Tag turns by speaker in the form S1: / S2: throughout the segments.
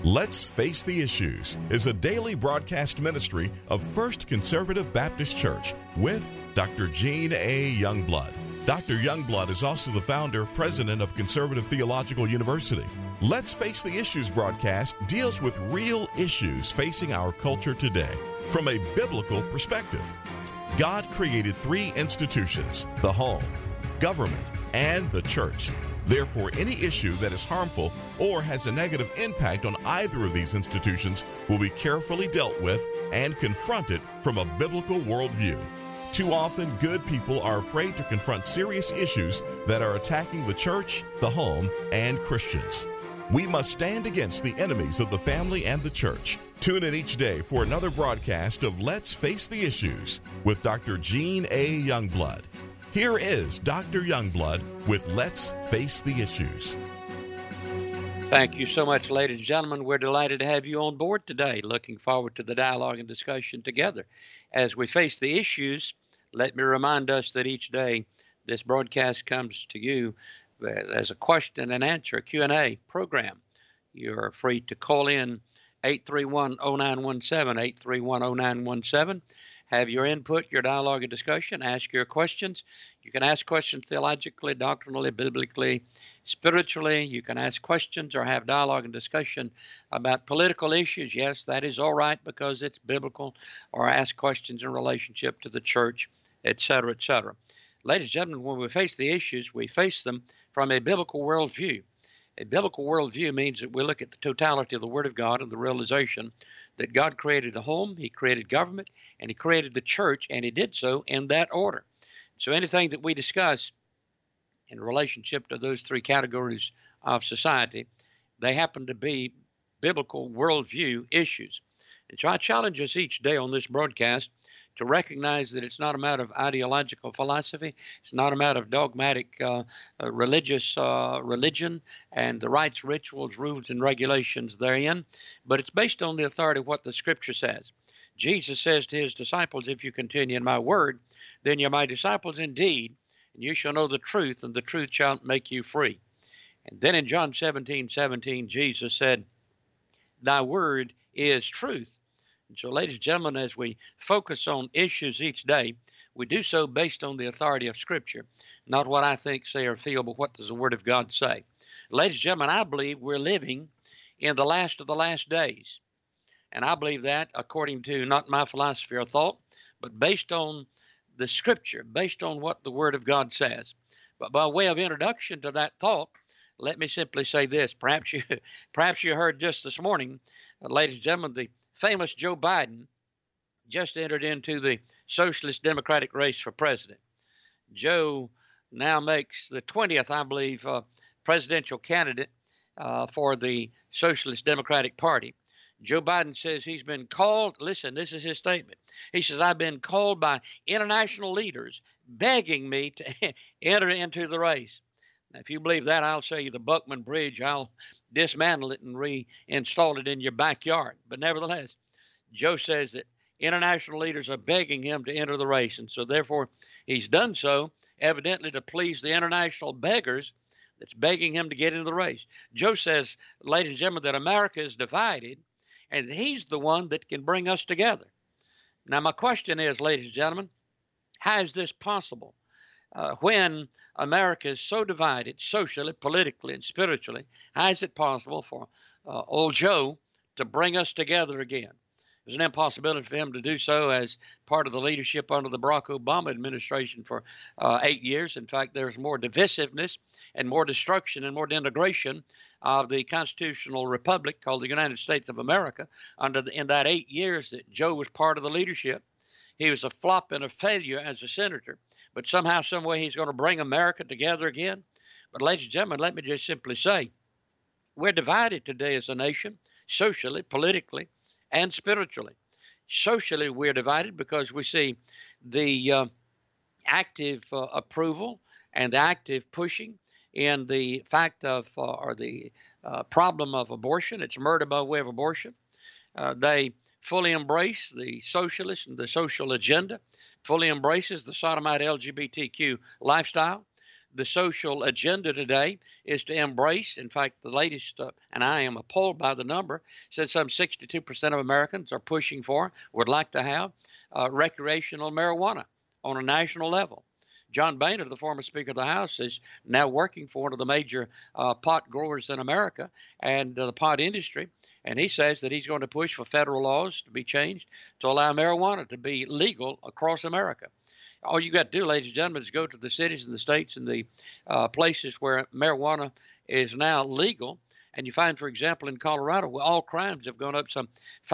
S1: Let's Face the Issues is a daily broadcast ministry of First Conservative Baptist Church with Dr. Gene A. Youngblood. Dr. Youngblood is also the founder, president of Conservative Theological University. Let's Face the Issues broadcast deals with real issues facing our culture today from a biblical perspective. God created three institutions: the home, government, and the church. Therefore, any issue that is harmful or has a negative impact on either of these institutions will be carefully dealt with and confronted from a biblical worldview. Too often, good people are afraid to confront serious issues that are attacking the church, the home, and Christians. We must stand against the enemies of the family and the church. Tune in each day for another broadcast of Let's Face the Issues with Dr. Gene A. Youngblood. Here is Dr. Youngblood with Let's Face the Issues.
S2: Thank you so much, ladies and gentlemen. We're delighted to have you on board today. Looking forward to the dialogue and discussion together. As we face the issues, let me remind us that each day this broadcast comes to you as a question and answer, Q&A program. You're free to call in 831-0917, 831-0917. Have your input, your dialogue and discussion. Ask your questions. You can ask questions theologically, doctrinally, biblically, spiritually. You can ask questions or have dialogue and discussion about political issues. Yes, that is all right because it's biblical. Or ask questions in relationship to the church, etc., etc. Ladies and gentlemen, when we face the issues, we face them from a biblical worldview. A biblical worldview means that we look at the totality of the Word of God and the realization that God created the home, He created government, and He created the church, and He did so in that order. So anything that we discuss in relationship to those three categories of society, they happen to be biblical worldview issues. And so I challenge us each day on this broadcast to recognize that it's not a matter of ideological philosophy. It's not a matter of dogmatic religious religion and the rites, rituals, rules, and regulations therein, but it's based on the authority of what the Scripture says. Jesus says to His disciples, if you continue in my word, then you're my disciples indeed, and you shall know the truth, and the truth shall make you free. And then in John 17:17, Jesus said, thy word is truth. So, ladies and gentlemen, as we focus on issues each day, we do so based on the authority of Scripture, not what I think, say, or feel, but what does the Word of God say. Ladies and gentlemen, I believe we're living in the last of the last days. And I believe that according to not my philosophy or thought, but based on the Scripture, based on what the Word of God says. But by way of introduction to that thought, let me simply say this. Perhaps you heard just this morning, ladies and gentlemen, the famous Joe Biden just entered into the Socialist Democratic race for president. Joe now makes the 20th, I believe, presidential candidate for the Socialist Democratic Party. Joe Biden says he's been called, listen, this is his statement. He says, I've been called by international leaders begging me to enter into the race. Now, if you believe that, I'll show you the Buckman Bridge. I'll dismantle it and reinstall it in your backyard. But nevertheless, Joe says that international leaders are begging him to enter the race. And so therefore, he's done so, evidently to please the international beggars that's begging him to get into the race. Joe says, ladies and gentlemen, that America is divided and that he's the one that can bring us together. Now, my question is, ladies and gentlemen, how is this possible? When America is so divided socially, politically, and spiritually, how is it possible for old Joe to bring us together again? There's an impossibility for him to do so as part of the leadership under the Barack Obama administration for 8 years. In fact, there's more divisiveness and more destruction and more integration of the constitutional republic called the United States of America in that 8 years that Joe was part of the leadership. He was a flop and a failure as a senator. But somehow, some way, he's going to bring America together again. But ladies and gentlemen, let me just simply say, we're divided today as a nation, socially, politically, and spiritually. Socially, we're divided because we see the active approval and the active pushing in the fact of, or the problem of abortion. It's murder by way of abortion. They fully embrace the socialist and the social agenda, fully embraces the sodomite LGBTQ lifestyle. The social agenda today is to embrace, in fact, the latest, and I am appalled by the number, said some 62% of Americans are pushing for, would like to have, recreational marijuana on a national level. John Boehner, the former Speaker of the House, is now working for one of the major pot growers in America and the pot industry. And he says that he's going to push for federal laws to be changed to allow marijuana to be legal across America. All you got to do, ladies and gentlemen, is go to the cities and the states and the places where marijuana is now legal. And you find, for example, in Colorado, where all crimes have gone up some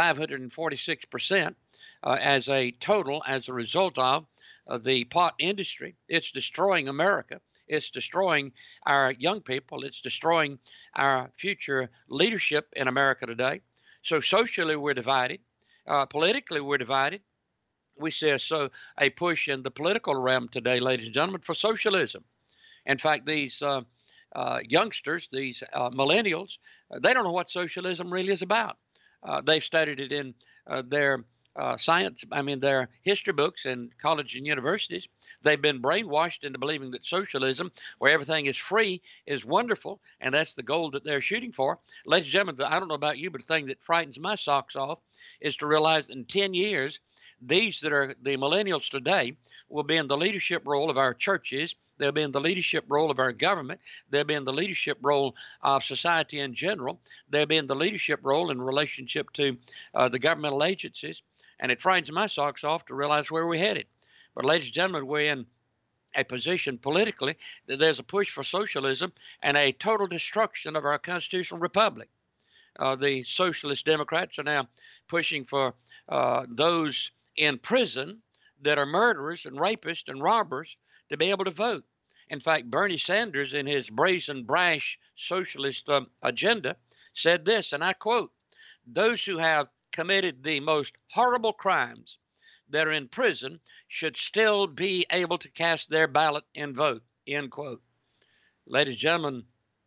S2: 546% as a total as a result of the pot industry. It's destroying America. It's destroying our young people. It's destroying our future leadership in America today. So socially, we're divided. Politically, we're divided. We see a push in the political realm today, ladies and gentlemen, for socialism. In fact, these youngsters, these millennials, they don't know what socialism really is about. They've studied it in their their history books in college and universities. They've been brainwashed into believing that socialism, where everything is free, is wonderful, and that's the goal that they're shooting for. Ladies and gentlemen, I don't know about you, but the thing that frightens my socks off is to realize that in 10 years, these that are the millennials today will be in the leadership role of our churches. They'll be in the leadership role of our government. They'll be in the leadership role of society in general. They'll be in the leadership role in relationship to the governmental agencies. And it frightens my socks off to realize where we're headed. But ladies and gentlemen, we're in a position politically that there's a push for socialism and a total destruction of our constitutional republic. The socialist Democrats are now pushing for those in prison that are murderers and rapists and robbers to be able to vote. In fact, Bernie Sanders, in his brazen, brash socialist agenda, said this, and I quote, "Those who have committed the most horrible crimes that are in prison should still be able to cast their ballot and vote," end quote. Ladies and gentlemen,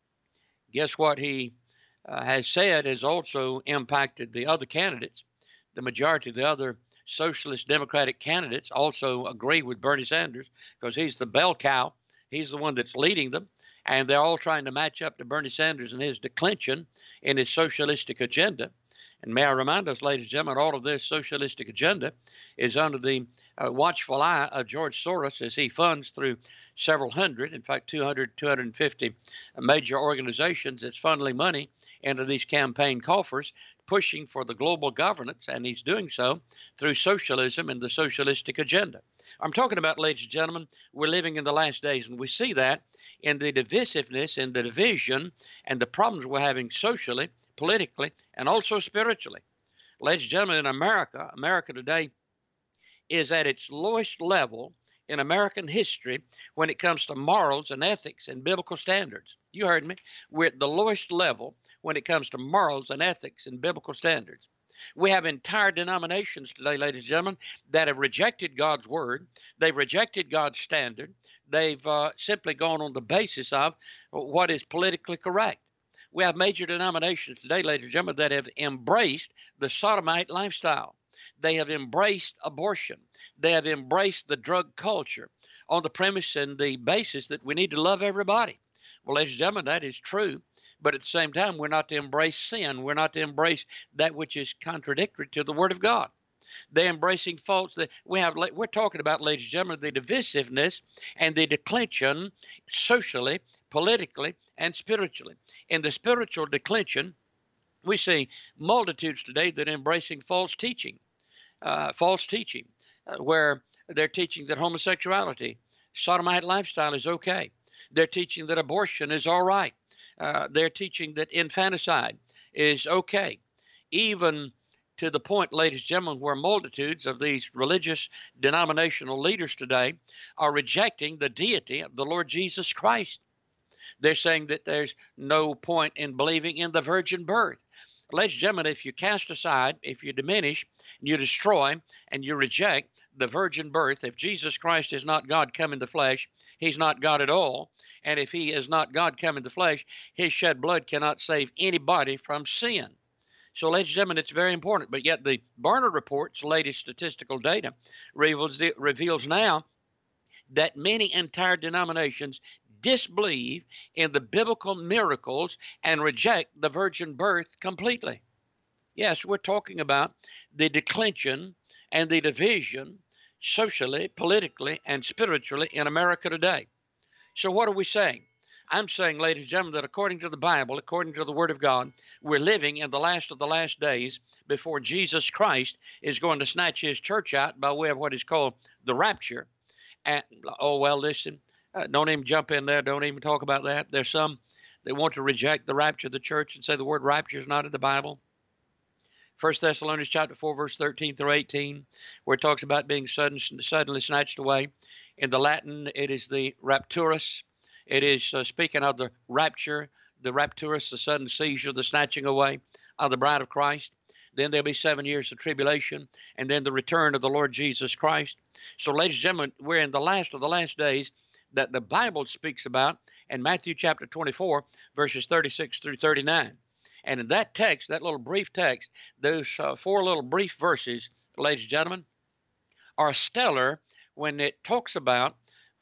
S2: guess what he has said has also impacted the other candidates. The majority of the other socialist democratic candidates also agree with Bernie Sanders because he's the bell cow. He's the one that's leading them. And they're all trying to match up to Bernie Sanders and his declension in his socialistic agenda. And may I remind us, ladies and gentlemen, all of this socialistic agenda is under the watchful eye of George Soros as he funds through several hundred, in fact, 200, 250 major organizations that's funneling money into these campaign coffers, pushing for the global governance, and he's doing so through socialism and the socialistic agenda. I'm talking about, ladies and gentlemen, we're living in the last days, and we see that in the divisiveness and the division and the problems we're having socially, politically, and also spiritually. Ladies and gentlemen, in America today is at its lowest level in American history when it comes to morals and ethics and biblical standards. You heard me. We're at the lowest level when it comes to morals and ethics and biblical standards. We have entire denominations today, ladies and gentlemen, that have rejected God's word. They've rejected God's standard. They've simply gone on the basis of what is politically correct. We have major denominations today, ladies and gentlemen, that have embraced the sodomite lifestyle. They have embraced abortion. They have embraced the drug culture on the premise and the basis that we need to love everybody. Well, ladies and gentlemen, that is true. But at the same time, we're not to embrace sin. We're not to embrace that which is contradictory to the Word of God. They're embracing false. We're talking about, ladies and gentlemen, the divisiveness and the declension socially, politically, and spiritually. In the spiritual declension, we see multitudes today that are embracing false teaching, where they're teaching that homosexuality, sodomite lifestyle is okay. They're teaching that abortion is all right. They're teaching that infanticide is okay, even to the point, ladies and gentlemen, where multitudes of these religious denominational leaders today are rejecting the deity of the Lord Jesus Christ. They're saying that there's no point in believing in the virgin birth. Ladies and gentlemen, if you cast aside, if you diminish, you destroy, and you reject the virgin birth, if Jesus Christ is not God come in the flesh, he's not God at all. And if he is not God come in the flesh, his shed blood cannot save anybody from sin. So, ladies and gentlemen, it's very important. But yet the Barna Report's latest statistical data reveals now that many entire denominations disbelieve in the biblical miracles and reject the virgin birth completely. Yes, we're talking about the declension and the division socially, politically, and spiritually in America today. So what are we saying? I'm saying, ladies and gentlemen, that according to the Bible, according to the Word of God, we're living in the last of the last days before Jesus Christ is going to snatch his church out by way of what is called the rapture. And, oh, well, listen, don't even jump in there. Don't even talk about that. There's some that want to reject the rapture of the church and say the word rapture is not in the Bible. 1 Thessalonians chapter 4, verse 13 through 18, where it talks about being suddenly snatched away. In the Latin, it is the rapturus. It is speaking of the rapture, the rapturus, the sudden seizure, the snatching away of the bride of Christ. Then there'll be 7 years of tribulation, and then the return of the Lord Jesus Christ. So, ladies and gentlemen, we're in the last of the last days that the Bible speaks about in Matthew chapter 24, verses 36 through 39. And in that text, that little brief text, those 4 little brief verses, ladies and gentlemen, are stellar when it talks about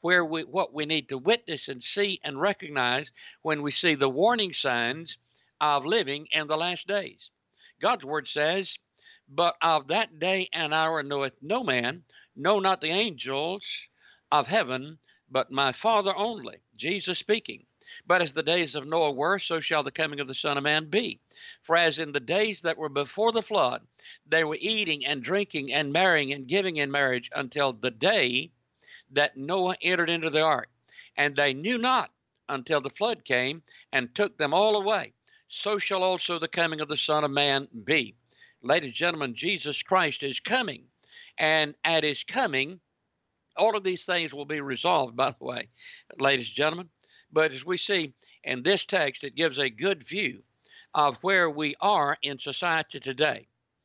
S2: what we need to witness and see and recognize when we see the warning signs of living in the last days. God's word says, "But of that day and hour knoweth no man, no, not the angels of heaven, but my Father only." Jesus speaking. "But as the days of Noah were, so shall the coming of the Son of Man be. For as in the days that were before the flood, they were eating and drinking and marrying and giving in marriage until the day that Noah entered into the ark. And they knew not until the flood came and took them all away. So shall also the coming of the Son of Man be." Ladies and gentlemen, Jesus Christ is coming. And at his coming, all of these things will be resolved, by the way, ladies and gentlemen. But as we see in this text, it gives a good view of where we are in society today.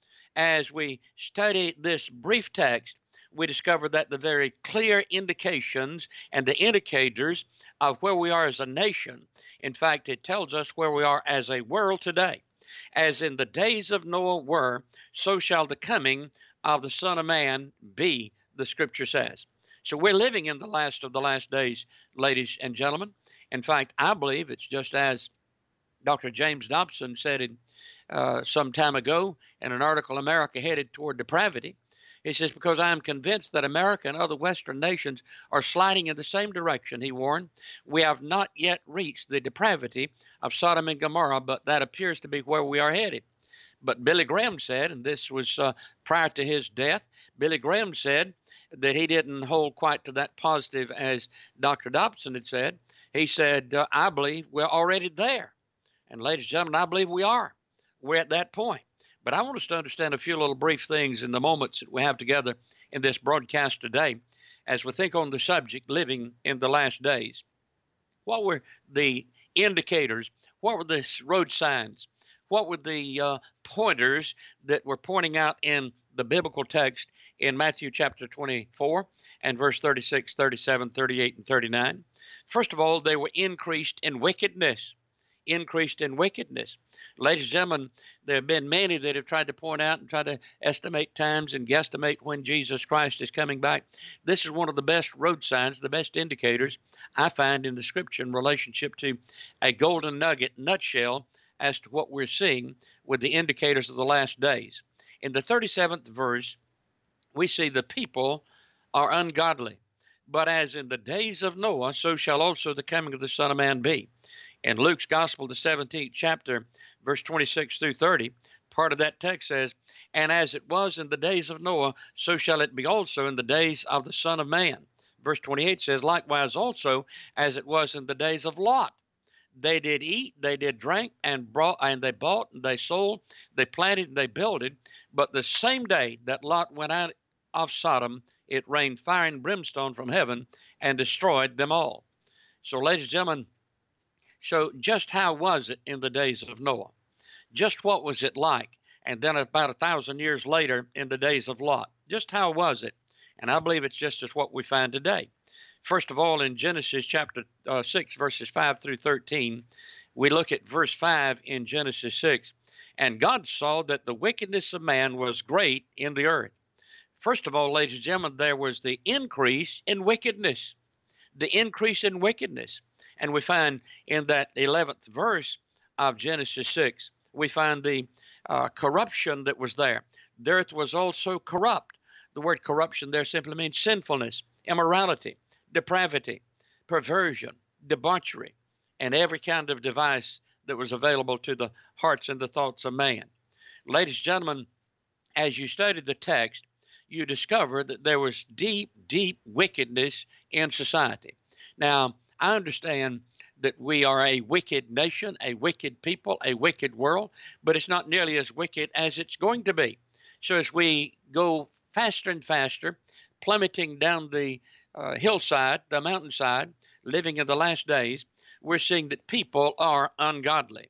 S2: As we study this brief text, we discover that the very clear indications and the indicators of where we are as a nation, in fact, it tells us where we are as a world today. As in the days of Noah were, so shall the coming of the Son of Man be, the Scripture says. So we're living in the last of the last days, ladies and gentlemen. In fact, I believe it's just as Dr. James Dobson said it some time ago in an article, "America Headed Toward Depravity." He says, "Because I am convinced that America and other Western nations are sliding in the same direction," he warned. "We have not yet reached the depravity of Sodom and Gomorrah, but that appears to be where we are headed." But Billy Graham said, and this was prior to his death, Billy Graham said that he didn't hold quite to that positive as Dr. Dobson had said. He said, "I believe we're already there." And ladies and gentlemen, I believe we are. We're at that point. But I want us to understand a few little brief things in the moments that we have together in this broadcast today as we think on the subject, living in the last days. What were the indicators? What were the road signs? What were the pointers that were pointing out in the biblical text in Matthew chapter 24 and verse 36, 37, 38, and 39? First of all, they were increased in wickedness. Increased in wickedness. Ladies and gentlemen, there have been many that have tried to point out and try to estimate times and guesstimate when Jesus Christ is coming back. This is one of the best road signs, the best indicators I find in the Scripture in relationship to a golden nugget nutshell as to what we're seeing with the indicators of the last days. In the 37th verse, we see the people are ungodly. But as in the days of Noah, so shall also the coming of the Son of Man be. In Luke's Gospel, the 17th chapter, verse 26 through 30, part of that text says, "And as it was in the days of Noah, so shall it be also in the days of the Son of Man." Verse 28 says, "Likewise also as it was in the days of Lot. They did eat, they did drink, and they bought, and they sold, they planted, and they builded. But the same day that Lot went out of Sodom, it rained fire and brimstone from heaven and destroyed them all." So, ladies and gentlemen, so just how was it in the days of Noah? Just what was it like? And then about 1,000 years later in the days of Lot, just how was it? And I believe it's just as what we find today. First of all, in Genesis chapter 6, verses 5 through 13, we look at verse 5 in Genesis 6. "And God saw that the wickedness of man was great in the earth." First of all, ladies and gentlemen, there was the increase in wickedness. The increase in wickedness. And we find in that 11th verse of Genesis 6, we find the corruption that was there. The earth was also corrupt. The word corruption there simply means sinfulness, immorality, depravity, perversion, debauchery, and every kind of device that was available to the hearts and the thoughts of man. Ladies and gentlemen, as you studied the text, you discover that there was deep, deep wickedness in society. Now, I understand that we are a wicked nation, a wicked people, a wicked world, but it's not nearly as wicked as it's going to be. So as we go faster and faster, plummeting down the hillside, the mountainside, living in the last days, we're seeing that people are ungodly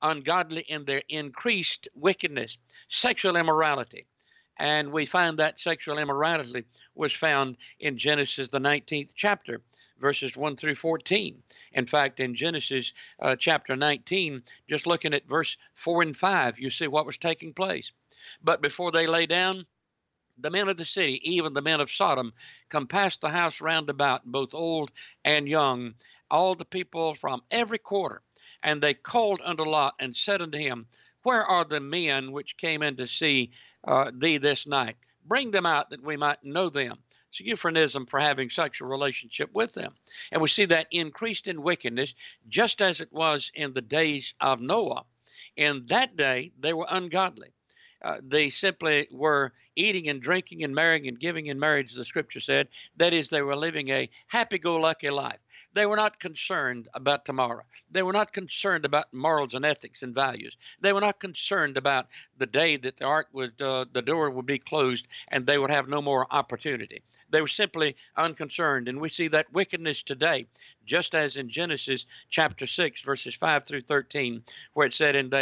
S2: in their increased wickedness, sexual immorality. And we find that sexual immorality was found in Genesis, the 19th chapter, verses 1 through 14. In fact, in Genesis chapter 19, just looking at verse 4 and 5, you see what was taking place. But before they lay down, the men of the city, even the men of Sodom, compassed the house round about, both old and young, all the people from every quarter. And they called unto Lot and said unto him, Where are the men which came in to see thee this night? Bring them out that we might know them. It's a euphemism for having sexual relationship with them. And we see that increased in wickedness, just as it was in the days of Noah. In that day, they were ungodly. They simply were eating and drinking and marrying and giving in marriage, the scripture said. That is, they were living a happy-go-lucky life. They were not concerned about tomorrow. They were not concerned about morals and ethics and values. They were not concerned about the day that the ark would, the door would be closed and they would have no more opportunity. They were simply unconcerned. And we see that wickedness today, just as in Genesis chapter 6, verses 5 through 13, where it said, And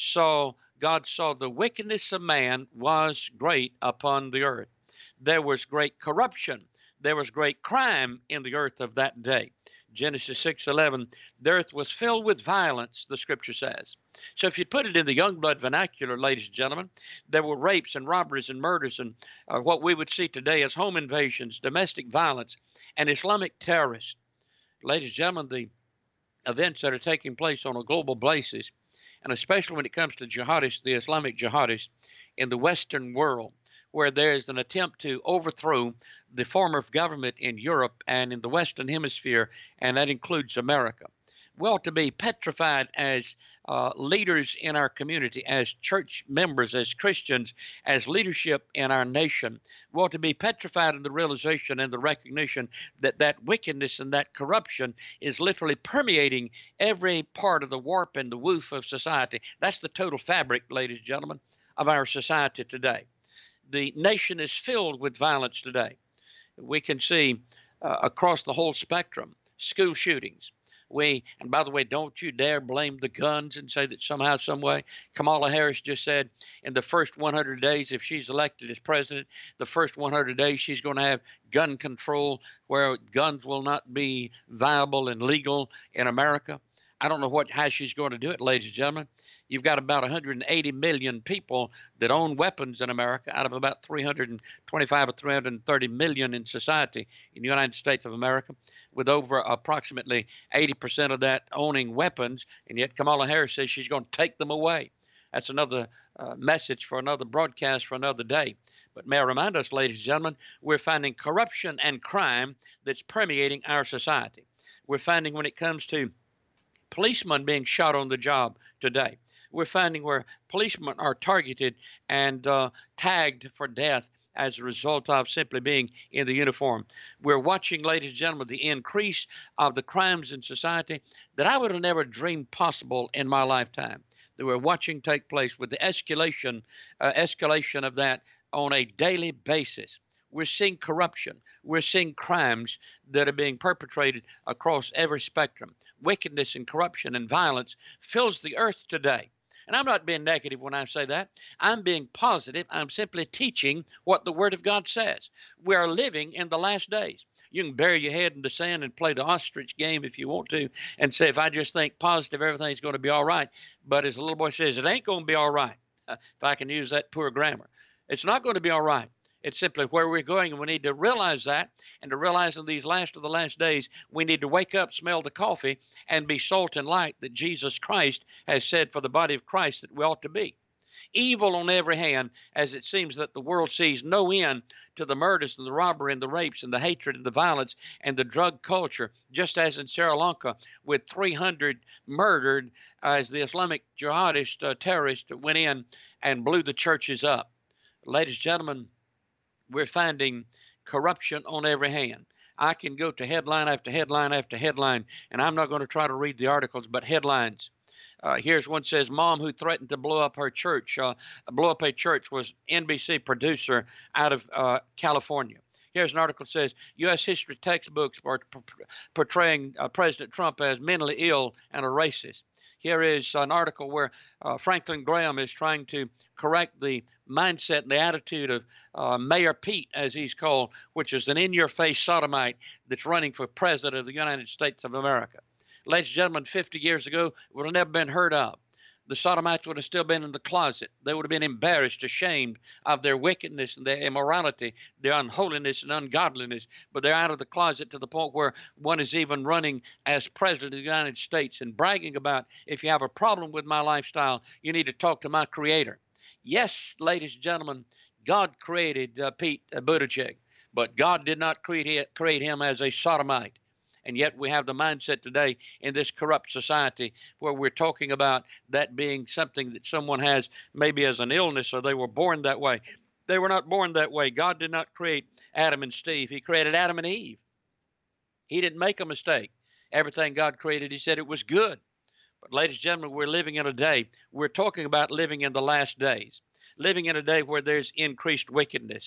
S2: God saw the wickedness of man was great upon the earth. There was great corruption. There was great crime in the earth of that day. Genesis 6:11, the earth was filled with violence, the scripture says. So if you put it in the Youngblood vernacular, ladies and gentlemen, there were rapes and robberies and murders and what we would see today as home invasions, domestic violence, and Islamic terrorists. Ladies and gentlemen, the events that are taking place on a global basis, and especially when it comes to jihadists, the Islamic jihadists in the Western world, where there is an attempt to overthrow the form of government in Europe and in the Western Hemisphere, and that includes America. We ought to be petrified as leaders in our community, as church members, as Christians, as leadership in our nation. We ought to be petrified in the realization and the recognition that that wickedness and that corruption is literally permeating every part of the warp and the woof of society. That's the total fabric, ladies and gentlemen, of our society today. The nation is filled with violence today. We can see across the whole spectrum, school shootings. And by the way, don't you dare blame the guns and say that somehow, some way. Kamala Harris just said in the first 100 days, if she's elected as president, the first 100 days she's going to have gun control where guns will not be viable and legal in America. I don't know how she's going to do it, ladies and gentlemen. You've got about 180 million people that own weapons in America out of about 325 or 330 million in society in the United States of America, with over approximately 80% of that owning weapons, and yet Kamala Harris says she's going to take them away. That's another message for another broadcast for another day. But may I remind us, ladies and gentlemen, we're finding corruption and crime that's permeating our society. We're finding when it comes to policemen being shot on the job today. We're finding where policemen are targeted and tagged for death as a result of simply being in the uniform. We're watching, ladies and gentlemen, the increase of the crimes in society that I would have never dreamed possible in my lifetime, that we're watching take place with the escalation of that on a daily basis. We're seeing corruption. We're seeing crimes that are being perpetrated across every spectrum. Wickedness and corruption and violence fills the earth today. And I'm not being negative when I say that. I'm being positive. I'm simply teaching what the Word of God says. We are living in the last days. You can bury your head in the sand and play the ostrich game if you want to and say, if I just think positive, everything's going to be all right. But as the little boy says, it ain't going to be all right, if I can use that poor grammar. It's not going to be all right. It's simply where we're going, and we need to realize that. And to realize in these last of the last days, we need to wake up, smell the coffee, and be salt and light that Jesus Christ has said for the body of Christ that we ought to be. Evil on every hand, as it seems that the world sees no end to the murders and the robbery and the rapes and the hatred and the violence and the drug culture, just as in Sri Lanka with 300 murdered as the Islamic jihadist terrorists went in and blew the churches up. Ladies and gentlemen, we're finding corruption on every hand. I can go to headline after headline after headline, and I'm not going to try to read the articles, but headlines. Here's one says, mom who threatened to blow up her church, blow up a church, was NBC producer out of California. Here's an article that says, U.S. history textbooks are portraying President Trump as mentally ill and a racist. Here is an article where Franklin Graham is trying to correct the mindset and the attitude of Mayor Pete, as he's called, which is an in-your-face sodomite that's running for president of the United States of America. Ladies and gentlemen, 50 years ago, it would have never been heard of. The sodomites would have still been in the closet. They would have been embarrassed, ashamed of their wickedness and their immorality, their unholiness and ungodliness. But they're out of the closet to the point where one is even running as president of the United States and bragging about, if you have a problem with my lifestyle, you need to talk to my creator. Yes, ladies and gentlemen, God created Pete Buttigieg, but God did not create him as a sodomite. And yet we have the mindset today in this corrupt society where we're talking about that being something that someone has maybe as an illness, or they were born that way. They were not born that way. God did not create Adam and Steve. He created Adam and Eve. He didn't make a mistake. Everything God created, he said it was good. But ladies and gentlemen, we're living in a day, we're talking about living in the last days, living in a day where there's increased wickedness.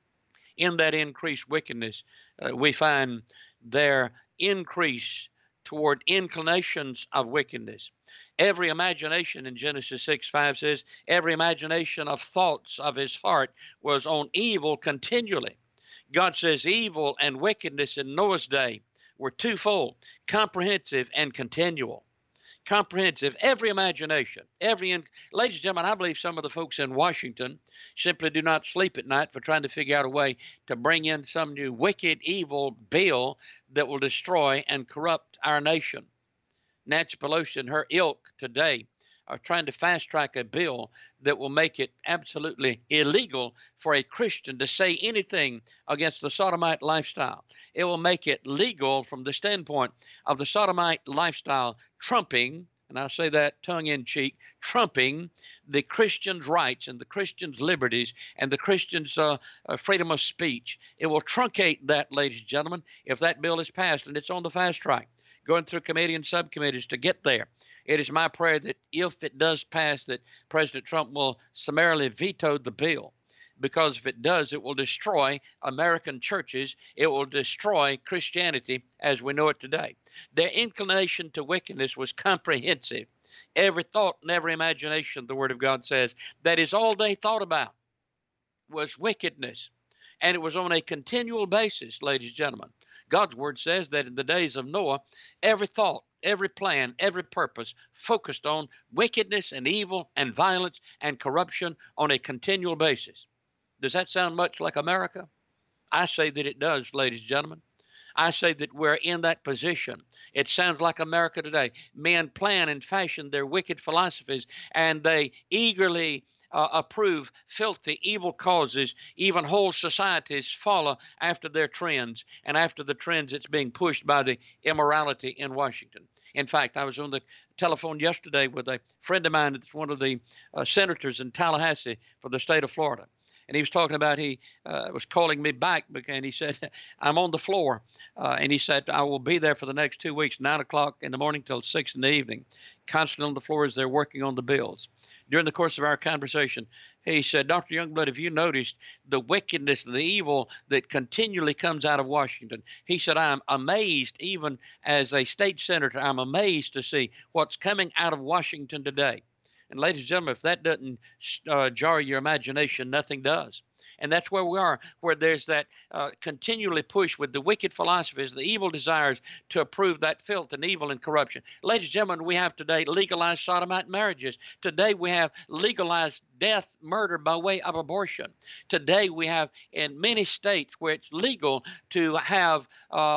S2: In that increased wickedness, we find their increase toward inclinations of wickedness. Every imagination, in Genesis 6:5 says, every imagination of thoughts of his heart was on evil continually. God says evil and wickedness in Noah's day were twofold, comprehensive and continual. Comprehensive, every imagination, ladies and gentlemen, I believe some of the folks in Washington simply do not sleep at night for trying to figure out a way to bring in some new wicked, evil bill that will destroy and corrupt our nation. Nancy Pelosi and her ilk today are trying to fast track a bill that will make it absolutely illegal for a Christian to say anything against the sodomite lifestyle. It will make it legal from the standpoint of the sodomite lifestyle trumping, and I say that tongue in cheek, trumping the Christian's rights and the Christian's liberties and the Christian's freedom of speech. It will truncate that, ladies and gentlemen, if that bill is passed, and it's on the fast track, going through committee and subcommittees to get there. It is my prayer that if it does pass, that President Trump will summarily veto the bill, because if it does, it will destroy American churches. It will destroy Christianity as we know it today. Their inclination to wickedness was comprehensive. Every thought and every imagination, the Word of God says, that is all they thought about was wickedness. And it was on a continual basis, ladies and gentlemen. God's Word says that in the days of Noah, every thought, every plan, every purpose focused on wickedness and evil and violence and corruption on a continual basis. Does that sound much like America? I say that it does, ladies and gentlemen. I say that we're in that position. It sounds like America today. Men plan and fashion their wicked philosophies, and they eagerly approve filthy, evil causes. Even whole societies follow after their trends, and after the trends it's being pushed by the immorality in Washington. In fact, I was on the telephone yesterday with a friend of mine that's one of the senators in Tallahassee for the state of Florida. And he was talking about, he was calling me back, and he said, I'm on the floor. And he said, I will be there for the next 2 weeks, 9 o'clock in the morning till 6 in the evening, constantly on the floor as they're working on the bills. During the course of our conversation, he said, Dr. Youngblood, have you noticed the wickedness and the evil that continually comes out of Washington? He said, I'm amazed, even as a state senator, I'm amazed to see what's coming out of Washington today. And ladies and gentlemen, if that doesn't jar your imagination, nothing does. And that's where we are, where there's that continually push with the wicked philosophies, the evil desires to approve that filth and evil and corruption. Ladies and gentlemen, we have today legalized sodomite marriages. Today we have legalized death, murder by way of abortion. Today we have in many states where it's legal to have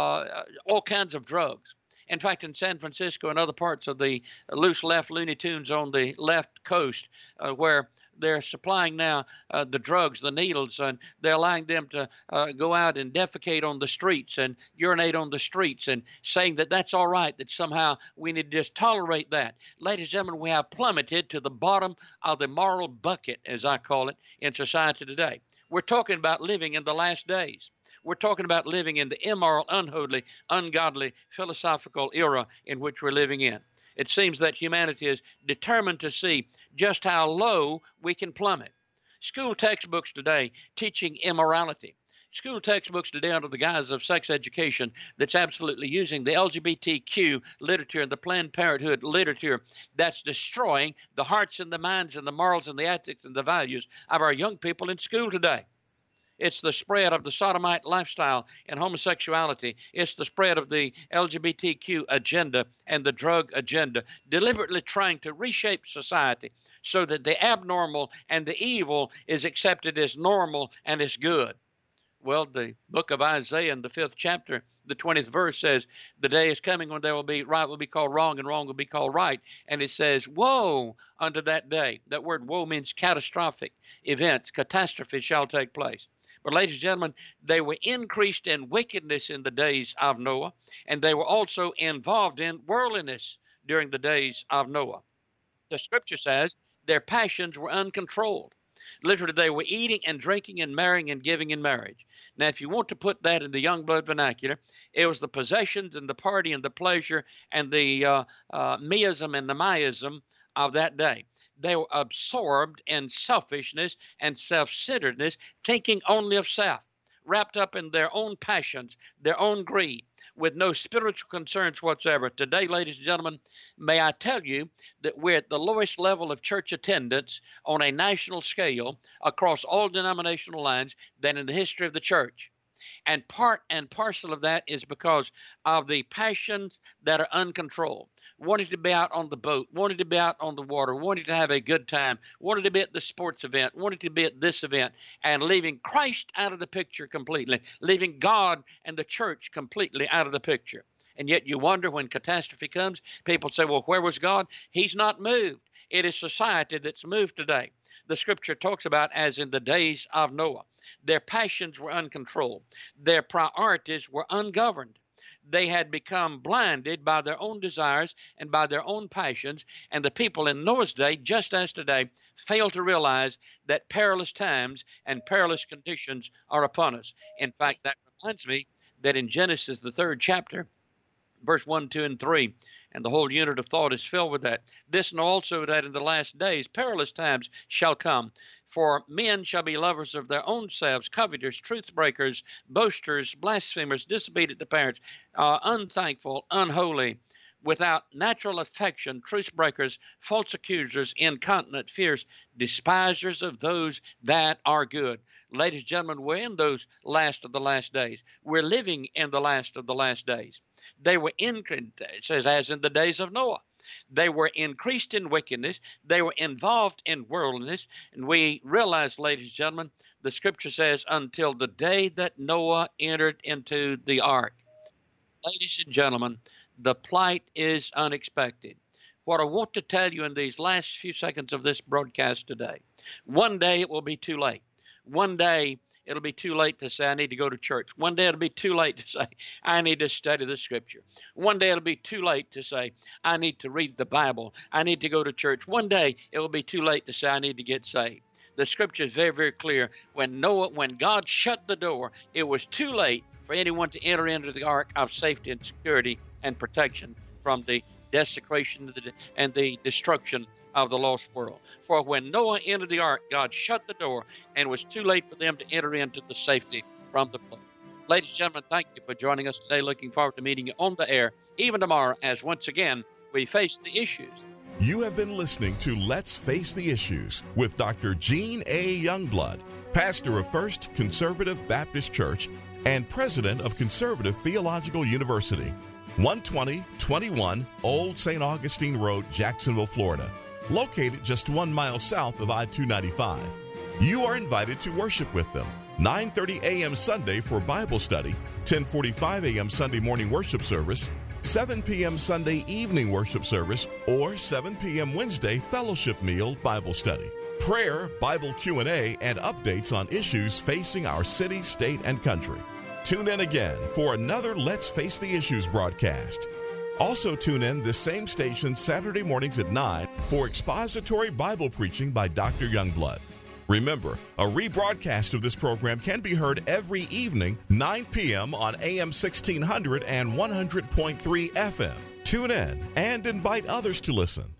S2: all kinds of drugs. In fact, in San Francisco and other parts of the loose left Looney Tunes on the left coast, where they're supplying now the drugs, the needles, and they're allowing them to go out and defecate on the streets and urinate on the streets and saying that that's all right, that somehow we need to just tolerate that. Ladies and gentlemen, we have plummeted to the bottom of the moral bucket, as I call it, in society today. We're talking about living in the last days. We're talking about living in the immoral, unholy, ungodly, philosophical era in which we're living in. It seems that humanity is determined to see just how low we can plummet. School textbooks today teaching immorality. School textbooks today under the guise of sex education that's absolutely using the LGBTQ literature and the Planned Parenthood literature that's destroying the hearts and the minds and the morals and the ethics and the values of our young people in school today. It's the spread of the sodomite lifestyle and homosexuality. It's the spread of the LGBTQ agenda and the drug agenda, deliberately trying to reshape society so that the abnormal and the evil is accepted as normal and as good. Well, the book of Isaiah in the 5th chapter, the 20th verse says, the day is coming when there will be right will be called wrong and wrong will be called right. And it says, woe unto that day. That word woe means catastrophic events. Catastrophe shall take place. But ladies and gentlemen, they were increased in wickedness in the days of Noah, and they were also involved in worldliness during the days of Noah. The scripture says their passions were uncontrolled. Literally, they were eating and drinking and marrying and giving in marriage. Now, if you want to put that in the young blood vernacular, it was the possessions and the party and the pleasure and the meism and the myism of that day. They were absorbed in selfishness and self-centeredness, thinking only of self, wrapped up in their own passions, their own greed, with no spiritual concerns whatsoever. Today, ladies and gentlemen, may I tell you that we're at the lowest level of church attendance on a national scale across all denominational lines than in the history of the church. And part and parcel of that is because of the passions that are uncontrolled. Wanted to be out on the boat, wanted to be out on the water, wanted to have a good time, wanted to be at the sports event, wanted to be at this event, and leaving Christ out of the picture completely, leaving God and the church completely out of the picture. And yet you wonder when catastrophe comes, people say, well, where was God? He's not moved. It is society that's moved today. The scripture talks about as in the days of Noah. Their passions were uncontrolled. Their priorities were ungoverned. They had become blinded by their own desires and by their own passions, and the people in Noah's day, just as today, failed to realize that perilous times and perilous conditions are upon us. In fact, that reminds me that in Genesis, the 3rd chapter, verse 1, 2, and 3, and the whole unit of thought is filled with that. This know also that in the last days perilous times shall come. For men shall be lovers of their own selves, covetous, truth breakers, boasters, blasphemers, disobedient to parents, unthankful, unholy, without natural affection, truce breakers, false accusers, incontinent, fierce, despisers of those that are good. Ladies and gentlemen, we're in those last of the last days. We're living in the last of the last days. They were increased, it says, as in the days of Noah. They were increased in wickedness. They were involved in worldliness. And we realize, ladies and gentlemen, the scripture says, until the day that Noah entered into the ark. Ladies and gentlemen, the plight is unexpected. What I want to tell you in these last few seconds of this broadcast today, one day it will be too late. One day it'll be too late to say, I need to go to church. One day it'll be too late to say, I need to study the scripture. One day it'll be too late to say, I need to read the Bible. I need to go to church. One day it will be too late to say, I need to get saved. The scripture is very, very clear. When God shut the door, it was too late for anyone to enter into the ark of safety and security and protection from the desecration and the destruction of the lost world. For when Noah entered the ark, God shut the door, and it was too late for them to enter into the safety from the flood. Ladies and gentlemen, thank you for joining us today. Looking forward to meeting you on the air, even tomorrow, as once again we face the issues
S1: You have been listening to Let's Face the Issues with Dr. Gene A. Youngblood, pastor of First Conservative Baptist Church and president of Conservative Theological University, 12021 Old St. Augustine Road, Jacksonville, Florida, located just 1 mile south of I-295. You are invited to worship with them 9:30 a.m. Sunday for Bible study, 10:45 a.m. Sunday morning worship service, 7 p.m. Sunday evening worship service, or 7 p.m. Wednesday fellowship meal Bible study, prayer, Bible Q&A, and updates on issues facing our city, state, and country. Tune in again for another Let's Face the Issues broadcast. Also tune in this same station Saturday mornings at 9 for expository Bible preaching by Dr. Youngblood. Remember, a rebroadcast of this program can be heard every evening, 9 p.m. on AM 1600 and 100.3 FM. Tune in and invite others to listen.